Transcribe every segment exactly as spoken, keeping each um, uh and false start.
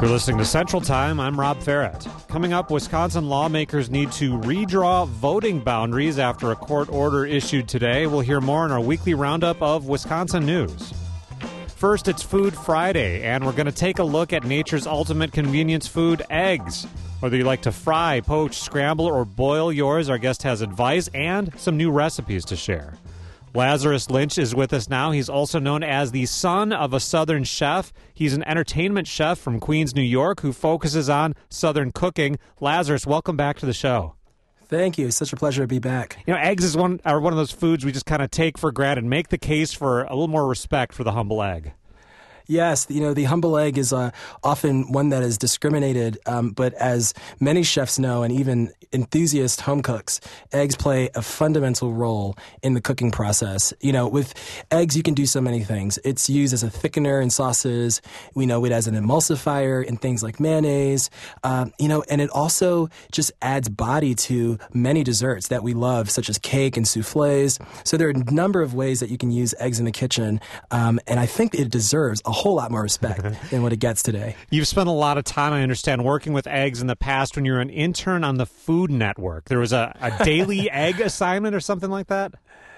You're listening to Central Time. I'm Rob Ferret. Coming up, Wisconsin lawmakers need to redraw voting boundaries after a court order issued today. We'll hear more in our weekly roundup of Wisconsin news. First, it's Food Friday, and we're going to take a look at nature's ultimate convenience food, eggs. Whether you like to fry, poach, scramble, or boil yours, our guest has advice and some new recipes to share. Lazarus Lynch is with us now. He's also known as the son of a Southern chef. He's an entertainment chef from Queens, New York, who focuses on Southern cooking. Lazarus, welcome back to the show. Thank you. It's such a pleasure to be back. You know, eggs is one are one of those foods we just kind of take for granted. Make the case for a little more respect for the humble egg. Yes, you know, the humble egg is uh, often one that is discriminated, um, but as many chefs know, and even enthusiast home cooks, eggs play a fundamental role in the cooking process. You know, with eggs, you can do so many things. It's used as a thickener in sauces. We know it as an emulsifier in things like mayonnaise. Uh, you know, and it also just adds body to many desserts that we love, such as cake and souffles. So there are a number of ways that you can use eggs in the kitchen, um, and I think it deserves a whole lot more respect than what it gets today. You've spent a lot of time, I understand, working with eggs in the past when you were an intern on the Food Network. There was a, a daily egg assignment or something like that?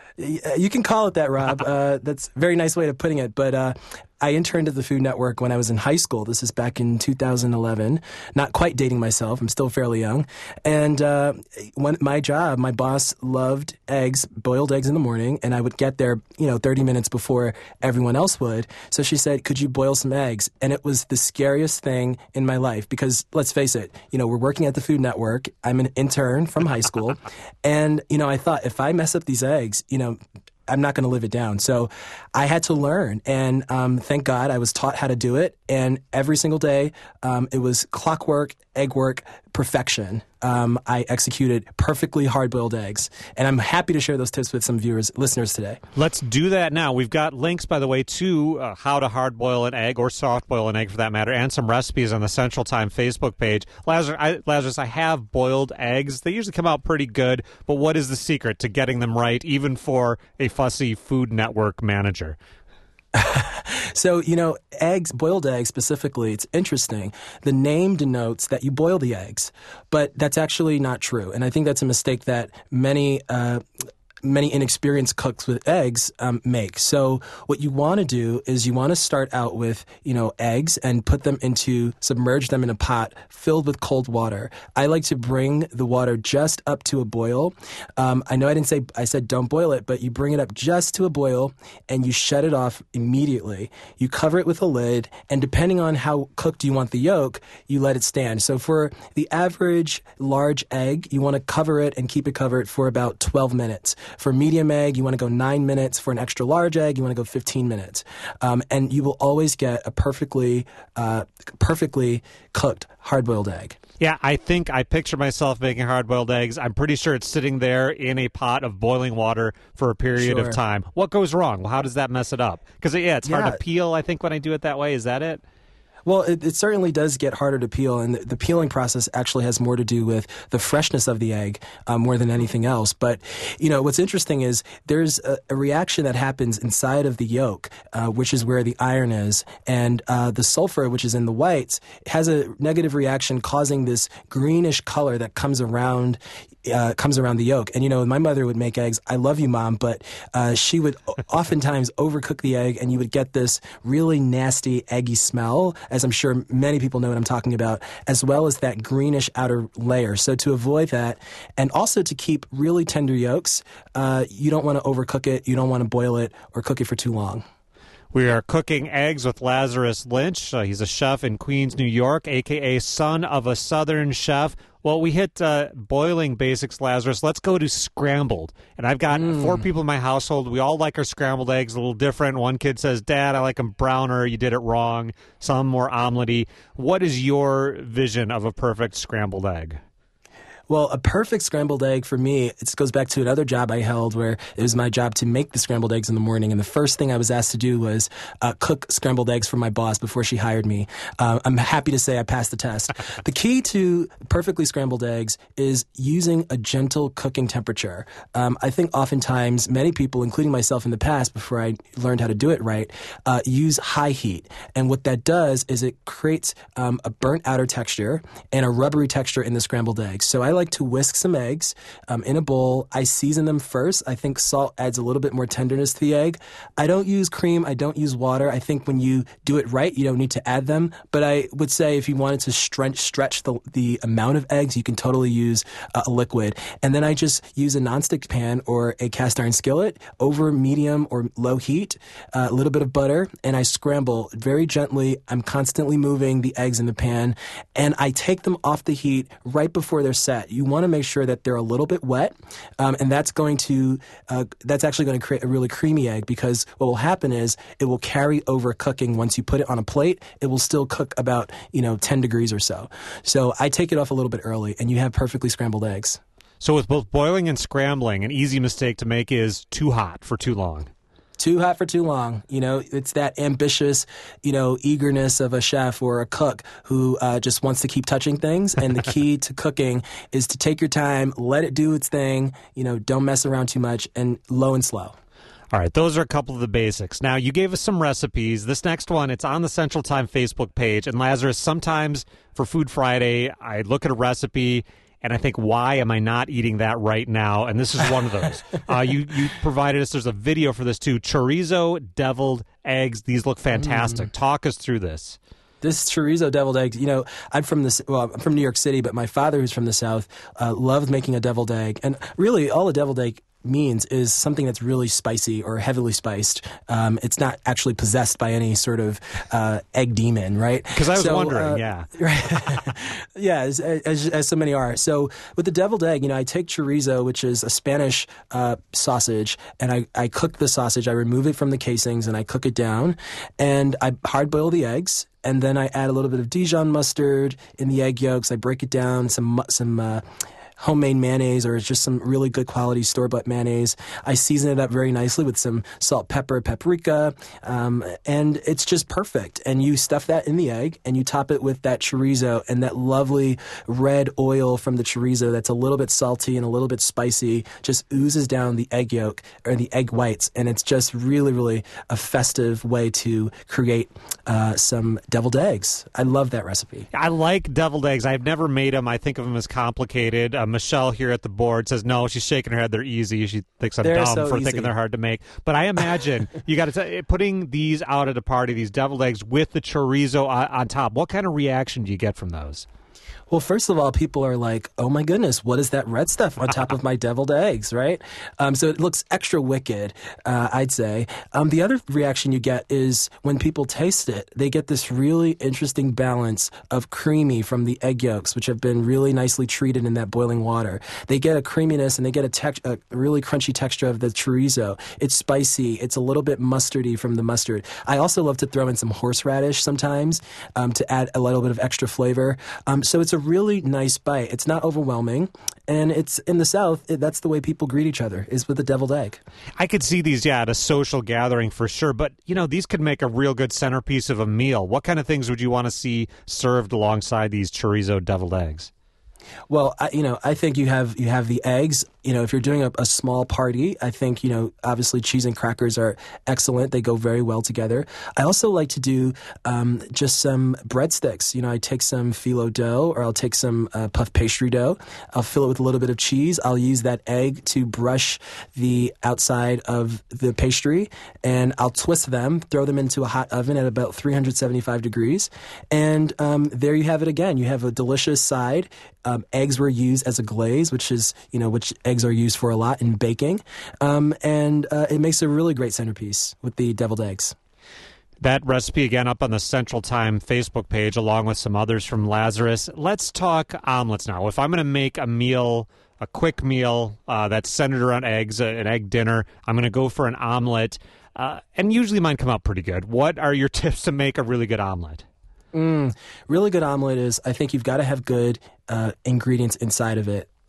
You can call it that, Rob. Uh, that's a very nice way of putting it. But uh, I interned at the Food Network when I was in high school. This is back in two thousand eleven. Not quite dating myself. I'm still fairly young. And uh, when my job, my boss loved eggs, boiled eggs in the morning, and I would get there, you know, thirty minutes before everyone else would. So she said, could you boil some eggs? And it was the scariest thing in my life because, let's face it, you know, we're working at the Food Network. I'm an intern from high school. And, you know, I thought if I mess up these eggs, you know, I'm not going to live it down. So I had to learn. And um, thank God I was taught how to do it. And every single day, um, it was clockwork, egg work, perfection. Um, I executed perfectly hard-boiled eggs. And I'm happy to share those tips with some viewers, listeners today. Let's do that now. We've got links, by the way, to uh, how to hard-boil an egg or soft-boil an egg, for that matter, and some recipes on the Central Time Facebook page. Lazarus I, Lazarus, I have boiled eggs. They usually come out pretty good, but what is the secret to getting them right, even for a fussy Food Network manager? So, you know, eggs, boiled eggs specifically, it's interesting. The name denotes that you boil the eggs, but that's actually not true. And I think that's a mistake that many uh many inexperienced cooks with eggs um, make. So what you want to do is you want to start out with, you know, eggs and put them into, submerge them in a pot filled with cold water. I like to bring the water just up to a boil. Um, I know I didn't say, I said don't boil it, but you bring it up just to a boil and you shut it off immediately. You cover it with a lid, and depending on how cooked you want the yolk, you let it stand. So for the average large egg, you want to cover it and keep it covered for about twelve minutes. For medium egg, you want to go nine minutes. For an extra large egg, you want to go fifteen minutes. Um, and you will always get a perfectly, uh, perfectly cooked hard-boiled egg. Yeah, I think I picture myself making hard-boiled eggs. I'm pretty sure it's sitting there in a pot of boiling water for a period Sure. of time. What goes wrong? Well, how does that mess it up? Because, yeah, it's hard Yeah. to peel, I think, when I do it that way. Is that it? Well, it, it certainly does get harder to peel, and the, the peeling process actually has more to do with the freshness of the egg um, more than anything else. But, you know, what's interesting is there's a, a reaction that happens inside of the yolk, uh, which is where the iron is, and uh, the sulfur, which is in the whites, has a negative reaction causing this greenish color that comes around Uh, comes around the yolk. And, you know, my mother would make eggs. I love you, Mom, but uh, she would oftentimes overcook the egg, and you would get this really nasty, eggy smell, as I'm sure many people know what I'm talking about, as well as that greenish outer layer. So to avoid that, and also to keep really tender yolks, uh, you don't want to overcook it, you don't want to boil it or cook it for too long. We are cooking eggs with Lazarus Lynch. Uh, he's a chef in Queens, New York, a k a son of a Southern chef. Well, we hit uh, boiling basics, Lazarus. Let's go to scrambled. And I've got mm. four people in my household. We all like our scrambled eggs a little different. One kid says, Dad, I like them browner. You did it wrong. Some more omelette-y. What is your vision of a perfect scrambled egg? Well, a perfect scrambled egg for me, it goes back to another job I held where it was my job to make the scrambled eggs in the morning. And the first thing I was asked to do was uh, cook scrambled eggs for my boss before she hired me. Uh, I'm happy to say I passed the test. The key to perfectly scrambled eggs is using a gentle cooking temperature. Um, I think oftentimes many people, including myself in the past, before I learned how to do it right, uh, use high heat. And what that does is it creates um, a burnt outer texture and a rubbery texture in the scrambled eggs. So I like to whisk some eggs um, in a bowl. I season them first. I think salt adds a little bit more tenderness to the egg. I don't use cream. I don't use water. I think when you do it right, you don't need to add them. But I would say if you wanted to stretch, stretch the, the amount of eggs, you can totally use uh, a liquid. And then I just use a nonstick pan or a cast iron skillet over medium or low heat, uh, a little bit of butter, and I scramble very gently. I'm constantly moving the eggs in the pan, and I take them off the heat right before they're set. You want to make sure that they're a little bit wet, um, and that's going to uh, that's actually going to create a really creamy egg, because what will happen is it will carry over cooking. Once you put it on a plate, it will still cook about you know ten degrees or so. So I take it off a little bit early, and you have perfectly scrambled eggs. So with both boiling and scrambling, an easy mistake to make is too hot for too long. Too hot for too long. You know, it's that ambitious, you know, eagerness of a chef or a cook who uh, just wants to keep touching things. And the key to cooking is to take your time, let it do its thing, you know, don't mess around too much, and low and slow. All right, those are a couple of the basics. Now, you gave us some recipes. This next one, it's on the Central Time Facebook page. And Lazarus, sometimes for Food Friday, I look at a recipe and I think, why am I not eating that right now? And this is one of those. uh, you, you provided us, there's a video for this too, chorizo deviled eggs. These look fantastic. Mm. Talk us through this. This chorizo deviled egg, you know, I'm from this. Well, I'm from New York City, but my father, who's from the South, uh, loved making a deviled egg. And really, all a deviled egg means is something that's really spicy or heavily spiced. Um, it's not actually possessed by any sort of uh, egg demon, right? Because I was so, wondering, uh, yeah. Right. yeah, as, as, as so many are. So with the deviled egg, you know, I take chorizo, which is a Spanish uh, sausage, and I, I cook the sausage. I remove it from the casings, and I cook it down, and I hard boil the eggs. And then I add a little bit of Dijon mustard in the egg yolks. I break it down, some some uh, homemade mayonnaise or just some really good quality store-bought mayonnaise. I season it up very nicely with some salt, pepper, paprika, um, and it's just perfect. And you stuff that in the egg, and you top it with that chorizo and that lovely red oil from the chorizo that's a little bit salty and a little bit spicy, just oozes down the egg yolk or the egg whites, and it's just really, really a festive way to create uh, some deviled eggs. I love that recipe. I like deviled eggs. I've never made them. I think of them as complicated. Uh, Michelle here at the board says no. She's shaking her head. They're easy. She thinks I'm they're dumb so for easy. thinking they're hard to make. But I imagine you got to putting these out at a party, these deviled eggs with the chorizo on, on top. What kind of reaction do you get from those? Well, first of all, people are like, oh my goodness, what is that red stuff on top of my deviled eggs, right? Um, so it looks extra wicked, uh, I'd say. Um, the other reaction you get is when people taste it, they get this really interesting balance of creamy from the egg yolks, which have been really nicely treated in that boiling water. They get a creaminess, and they get a, tex- a really crunchy texture of the chorizo. It's spicy. It's a little bit mustardy from the mustard. I also love to throw in some horseradish sometimes um, to add a little bit of extra flavor. Um, so it's a really nice bite. It's not overwhelming, and it's in the South. It, that's the way people greet each other, is with a deviled egg. I could see these, yeah, at a social gathering for sure. But you know, these could make a real good centerpiece of a meal. What kind of things would you want to see served alongside these chorizo deviled eggs? Well, I, you know, I think you have you have the eggs. You know, if you're doing a, a small party, I think, you know, obviously cheese and crackers are excellent. They go very well together. I also like to do um, just some breadsticks. You know, I take some phyllo dough, or I'll take some uh, puff pastry dough. I'll fill it with a little bit of cheese. I'll use that egg to brush the outside of the pastry, and I'll twist them, throw them into a hot oven at about three hundred seventy-five degrees. And um, there you have it again. You have a delicious side. Um, eggs were used as a glaze, which is, you know, which eggs are used for a lot in baking. Um, and uh, it makes a really great centerpiece with the deviled eggs. That recipe, again, up on the Central Time Facebook page, along with some others from Lazarus. Let's talk omelets now. If I'm going to make a meal, a quick meal uh, that's centered around eggs, uh, an egg dinner, I'm going to go for an omelet. Uh, and usually mine come out pretty good. What are your tips to make a really good omelet? Mm, really good omelet is, I think you've got to have good uh, ingredients inside of it.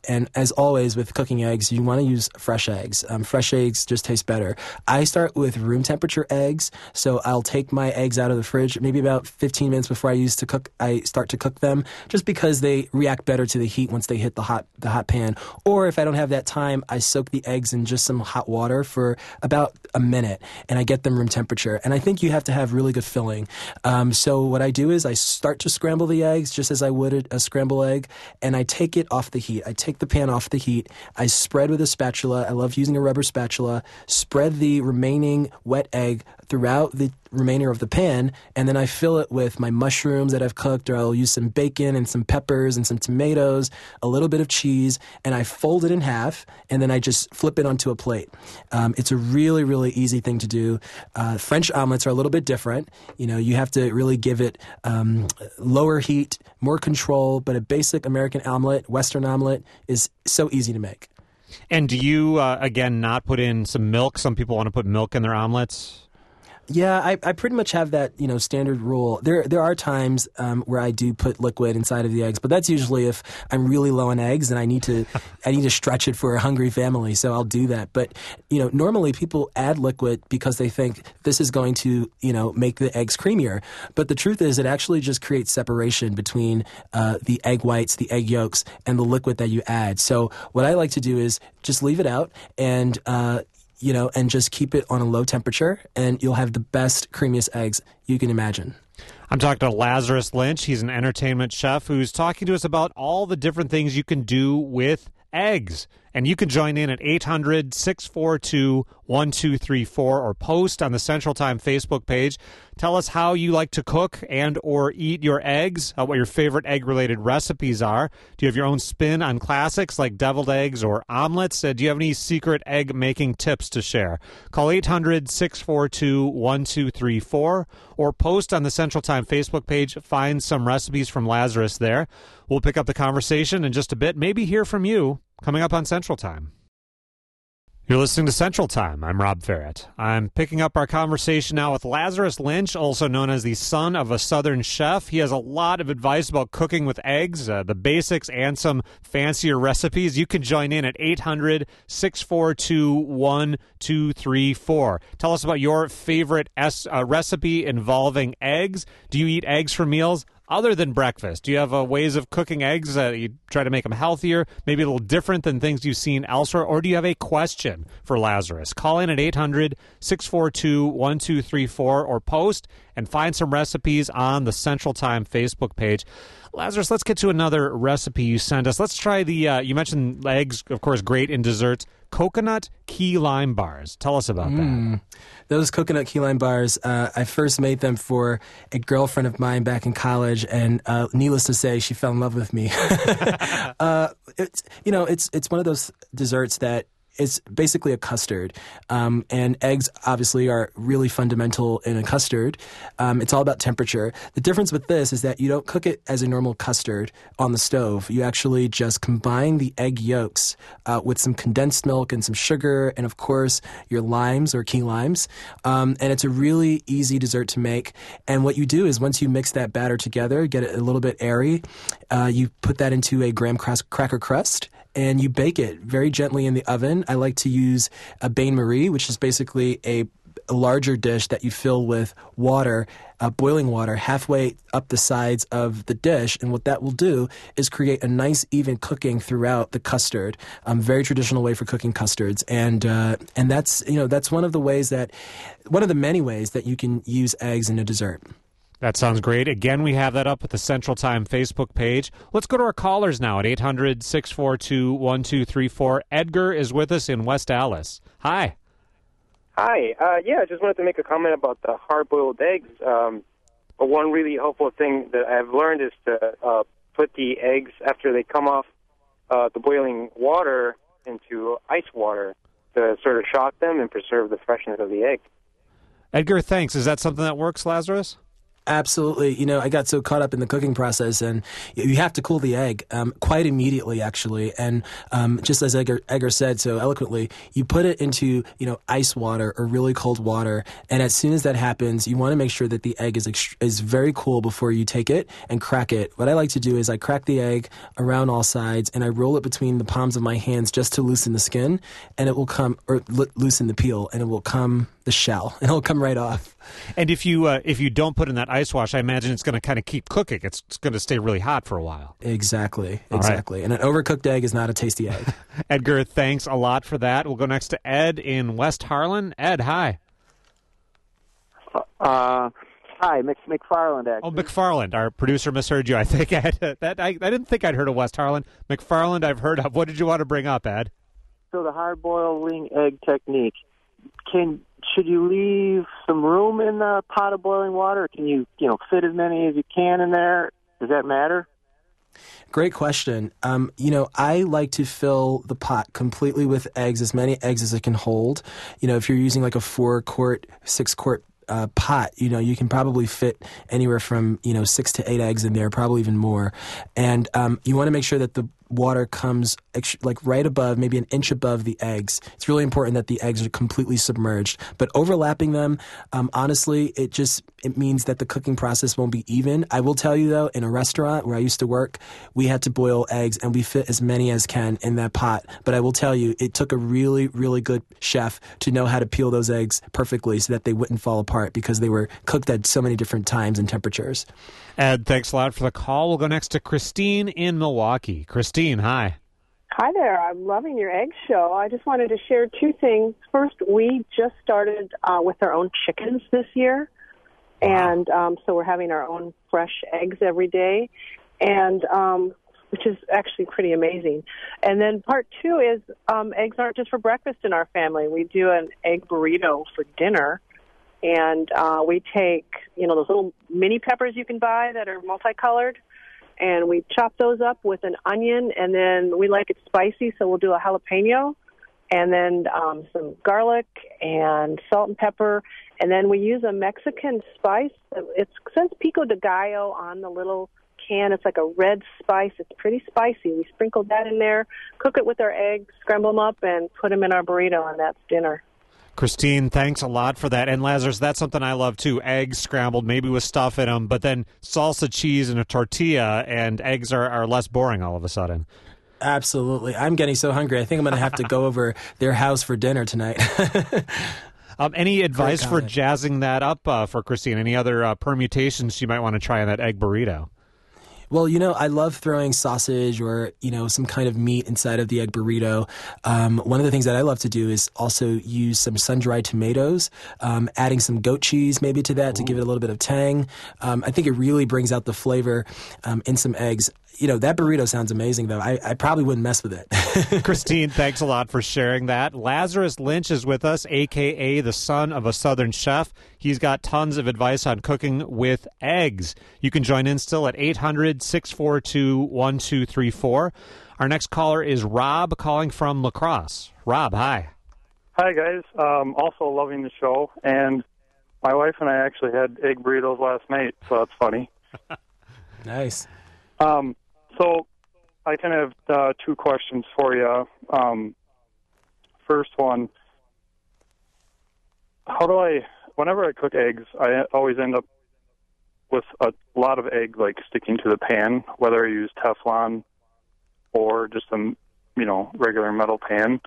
And as always with cooking eggs, you want to use fresh eggs. Um, fresh eggs just taste better. I start with room temperature eggs, so I'll take my eggs out of the fridge maybe about fifteen minutes before I use to cook. I start to cook them just because they react better to the heat once they hit the hot the hot pan. Or if I don't have that time, I soak the eggs in just some hot water for about a minute, and I get them room temperature. And I think you have to have really good filling. Um, so what I do is I start to scramble the eggs just as I would a, a scrambled egg, and I take it off the heat. I take the pan off the heat. I spread with a spatula. I love using a rubber spatula. Spread the remaining wet egg throughout the remainder of the pan, and then I fill it with my mushrooms that I've cooked, or I'll use some bacon and some peppers and some tomatoes, a little bit of cheese, and I fold it in half, and then I just flip it onto a plate. Um, it's a really, really easy thing to do. Uh, French omelets are a little bit different. You know, you have to really give it um, lower heat, more control, but a basic American omelet, Western omelet, is so easy to make. And do you, uh, again, not put in some milk? Some people want to put milk in their omelets. Yeah, I, I pretty much have that, you know, standard rule. There there are times um, where I do put liquid inside of the eggs, but that's usually if I'm really low on eggs and I need to I need to stretch it for a hungry family, so I'll do that. But, you know, normally people add liquid because they think this is going to, you know, make the eggs creamier. But the truth is it actually just creates separation between uh, the egg whites, the egg yolks, and the liquid that you add. So what I like to do is just leave it out and uh you know, and just keep it on a low temperature, and you'll have the best, creamiest eggs you can imagine. I'm talking to Lazarus Lynch. He's an entertainment chef who's talking to us about all the different things you can do with eggs. And you can join in at eight hundred, six four two, one two three four or post on the Central Time Facebook page. Tell us how you like to cook and or eat your eggs, uh, what your favorite egg-related recipes are. Do you have your own spin on classics like deviled eggs or omelets? Uh, do you have any secret egg-making tips to share? Call eight hundred, six four two, one two three four or post on the Central Time Facebook page. Find some recipes from Lazarus there. We'll pick up the conversation in just a bit, maybe hear from you coming up on Central Time. You're listening to Central Time. I'm Rob Ferret. I'm picking up our conversation now with Lazarus Lynch, also known as the son of a Southern chef. He has a lot of advice about cooking with eggs, uh, the basics, and some fancier recipes. You can join in at eight hundred, six four two, one two three four. Tell us about your favorite es- uh, recipe involving eggs. Do you eat eggs for meals other than breakfast? Do you have uh, ways of cooking eggs that uh, you try to make them healthier, maybe a little different than things you've seen elsewhere? Or do you have a question for Lazarus? Call in at eight hundred, six four two, one two three four or post and find some recipes on the Central Time Facebook page. Lazarus, let's get to another recipe you sent us. Let's try the, uh, you mentioned eggs, of course, great in desserts. Coconut key lime bars. Tell us about mm. that. Those coconut key lime bars, uh, I first made them for a girlfriend of mine back in college, and uh, needless to say, she fell in love with me. uh, it's, you know, it's it's one of those desserts that it's basically a custard, um, and eggs obviously are really fundamental in a custard. Um, it's all about temperature. The difference with this is that you don't cook it as a normal custard on the stove. You actually just combine the egg yolks uh, with some condensed milk and some sugar, and of course your limes or key limes. Um, and it's a really easy dessert to make. And what you do is once you mix that batter together, get it a little bit airy, uh, you put that into a graham cracker crust, and you bake it very gently in the oven. I like to use a bain-marie, which is basically a, a larger dish that you fill with water, uh, boiling water, halfway up the sides of the dish. And what that will do is create a nice, even cooking throughout the custard. Um, very traditional way for cooking custards, and uh, and that's you know that's one of the ways that one of the many ways that you can use eggs in a dessert. That sounds great. Again, we have that up at the Central Time Facebook page. Let's go to our callers now at eight hundred, six four two, one two three four. Edgar is with us in West Allis. Hi. Hi. Uh, yeah, I just wanted to make a comment about the hard-boiled eggs. Um, but one really helpful thing that I've learned is to uh, put the eggs, after they come off uh, the boiling water, into ice water to sort of shock them and preserve the freshness of the egg. Edgar, thanks. Is that something that works, Lazarus? Absolutely. You know, I got so caught up in the cooking process, and you have to cool the egg um, quite immediately, actually. And um, just as Edgar, Edgar said so eloquently, you put it into, you know, ice water or really cold water. And as soon as that happens, you want to make sure that the egg is ext- is very cool before you take it and crack it. What I like to do is I crack the egg around all sides, and I roll it between the palms of my hands just to loosen the skin, and it will come, or lo- loosen the peel, and it will come the shell, and it'll come right off. And if you uh, if you don't put in that ice wash, I imagine it's going to kind of keep cooking. It's, it's going to stay really hot for a while. Exactly, All exactly. right. And an overcooked egg is not a tasty egg. Edgar, thanks a lot for that. We'll go next to Ed in West Harlan. Ed, hi. Uh, hi, Mc, McFarland, actually. Oh, McFarland. Our producer misheard you. I think I, had, that, I, I didn't think I'd heard of West Harlan. McFarland I've heard of. What did you want to bring up, Ed? So the hard-boiling egg technique, can should you leave some room in the pot of boiling water? Can you, you know, fit as many as you can in there? Does that matter? Great question. Um, you know, I like to fill the pot completely with eggs, as many eggs as it can hold. You know, if you're using like a four-quart, six-quart uh, pot, you know, you can probably fit anywhere from, you know, six to eight eggs in there, probably even more. And um, you want to make sure that the water comes ex- like right above, maybe an inch above the eggs. It's really important that the eggs are completely submerged. But overlapping them, um, honestly, it just it means that the cooking process won't be even. I will tell you, though, in a restaurant where I used to work, we had to boil eggs, and we fit as many as can in that pot. But I will tell you, it took a really, really good chef to know how to peel those eggs perfectly so that they wouldn't fall apart because they were cooked at so many different times and temperatures. Ed, thanks a lot for the call. We'll go next to Christine in Milwaukee. Christine, hi. Hi there. I'm loving your egg show. I just wanted to share two things. First, we just started uh, with our own chickens this year, wow. and um, so we're having our own fresh eggs every day, and um, which is actually pretty amazing. And then part two is um, eggs aren't just for breakfast in our family. We do an egg burrito for dinner. And uh, we take, you know, those little mini peppers you can buy that are multicolored, and we chop those up with an onion, and then we like it spicy, so we'll do a jalapeno, and then um, some garlic and salt and pepper, and then we use a Mexican spice. It says pico de gallo on the little can. It's like a red spice. It's pretty spicy. We sprinkle that in there, cook it with our eggs, scramble them up, and put them in our burrito, and that's dinner. Christine, thanks a lot for that. And Lazarus, that's something I love too. Eggs scrambled, maybe with stuff in them, but then salsa, cheese, and a tortilla, and eggs are, are less boring all of a sudden. Absolutely. I'm getting so hungry. I think I'm going to have to go over their house for dinner tonight. um, any advice for jazzing that up uh, for Christine? Any other uh, permutations you might want to try on that egg burrito? Well, you know, I love throwing sausage or, you know, some kind of meat inside of the egg burrito. Um, one of the things that I love to do is also use some sun-dried tomatoes, um, adding some goat cheese maybe to that Ooh. to give it a little bit of tang. Um, I think it really brings out the flavor um, in some eggs. You know, that burrito sounds amazing, though. I, I probably wouldn't mess with it. Christine, thanks a lot for sharing that. Lazarus Lynch is with us, a k a the son of a Southern chef. He's got tons of advice on cooking with eggs. You can join in still at eight hundred, six four two, one two three four. Our next caller is Rob calling from La Crosse. Rob, hi. Hi, guys. Um, also loving the show. And my wife and I actually had egg burritos last night, so that's funny. Nice. Um, so I kind of have uh, two questions for you. Um, first one, how do I, whenever I cook eggs, I always end up with a lot of egg like sticking to the pan, whether I use Teflon or just a, you know, regular metal pan.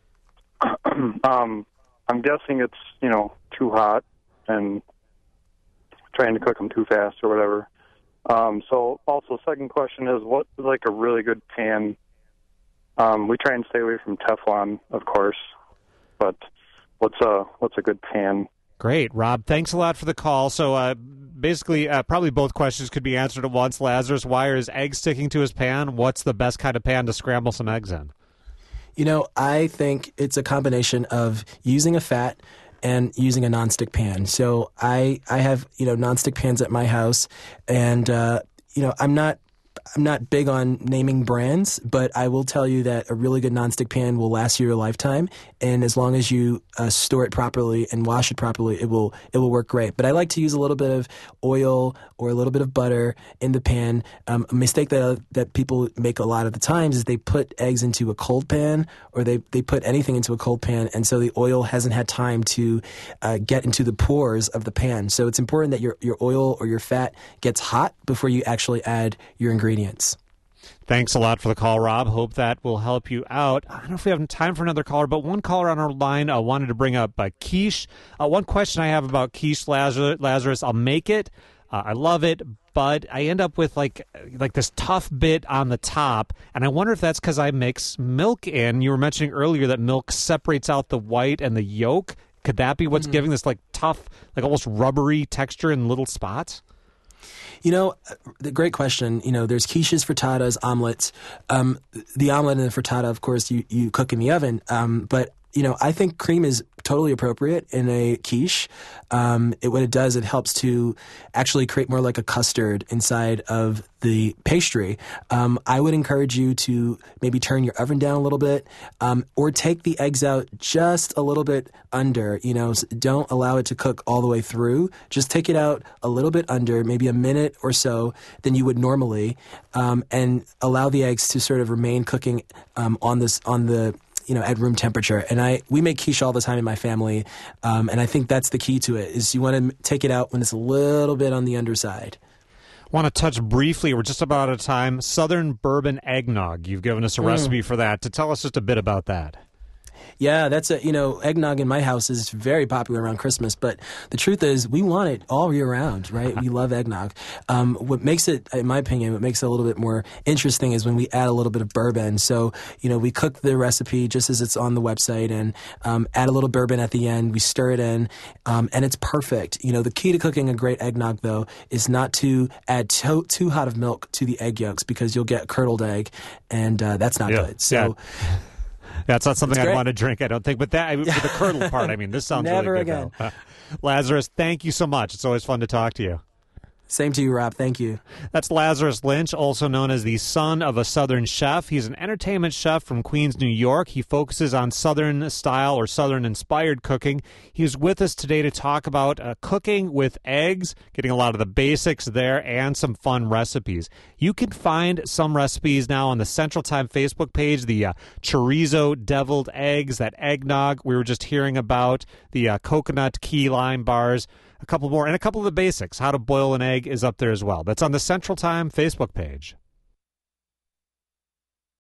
um, I'm guessing it's, you know, too hot and trying to cook them too fast or whatever. Um, so also second question is, what is like a really good pan? Um, we try and stay away from Teflon, of course, but what's a, what's a good pan? Great, Rob. Thanks a lot for the call. So uh, basically, uh, probably both questions could be answered at once. Lazarus, why are his eggs sticking to his pan? What's the best kind of pan to scramble some eggs in? You know, I think it's a combination of using a fat and using a nonstick pan. So I I have, you know, nonstick pans at my house, and, uh, you know, I'm not I'm not big on naming brands, but I will tell you that a really good nonstick pan will last you a lifetime, and as long as you uh, store it properly and wash it properly, it will it will work great. But I like to use a little bit of oil or a little bit of butter in the pan. Um, a mistake that uh, that people make a lot of the times is they put eggs into a cold pan, or they, they put anything into a cold pan, and so the oil hasn't had time to uh, get into the pores of the pan. So it's important that your, your oil or your fat gets hot before you actually add your ingredients. Thanks a lot for the call, Rob. Hope that will help you out. I don't know if we have time for another caller, but one caller on our line uh, wanted to bring up uh, quiche. Uh, one question I have about quiche, Lazarus, I'll make it. Uh, I love it, but I end up with like like this tough bit on the top, and I wonder if that's because I mix milk in. You were mentioning earlier that milk separates out the white and the yolk. Could that be what's mm-hmm. giving this like tough, like almost rubbery texture in little spots? You know, the great question. You know, there's quiches, frittatas, omelets. Um, the omelet and the frittata, of course, you, you cook in the oven. Um, but, you know, I think cream is totally appropriate in a quiche. Um, it, what it does, it helps to actually create more like a custard inside of the pastry. Um, I would encourage you to maybe turn your oven down a little bit, um, or take the eggs out just a little bit under. You know, don't allow it to cook all the way through. Just take it out a little bit under, maybe a minute or so than you would normally, um, and allow the eggs to sort of remain cooking um, on this on the. you know, at room temperature. And I, we make quiche all the time in my family. Um, and I think that's the key to it, is you want to take it out when it's a little bit on the underside. Want to touch briefly, we're just about out of time, Southern Bourbon Eggnog. You've given us a mm. recipe for that. To tell us just a bit about that. Yeah, that's a, you know, eggnog in my house is very popular around Christmas, but the truth is we want it all year round, right? We love eggnog. Um, what makes it, in my opinion, what makes it a little bit more interesting is when we add a little bit of bourbon. So, you know, we cook the recipe just as it's on the website and um, add a little bourbon at the end. We stir it in, um, and it's perfect. You know, the key to cooking a great eggnog, though, is not to add to, too hot of milk to the egg yolks, because you'll get a curdled egg, and uh, that's not yeah. good. So. Yeah. That's not something I'd want to drink, I don't think. But that, with the curdle part, I mean, this sounds Never really good. Again. Uh, Lazarus, thank you so much. It's always fun to talk to you. Same to you, Rob. Thank you. That's Lazarus Lynch, also known as the son of a Southern chef. He's an entertainment chef from Queens, New York. He focuses on Southern style or Southern-inspired cooking. He was with us today to talk about uh, cooking with eggs, getting a lot of the basics there, and some fun recipes. You can find some recipes now on the Central Time Facebook page, the uh, chorizo deviled eggs, that eggnog we were just hearing about, the uh, coconut key lime bars, a couple more, and a couple of the basics. How to boil an egg is up there as well. That's on the Central Time Facebook page.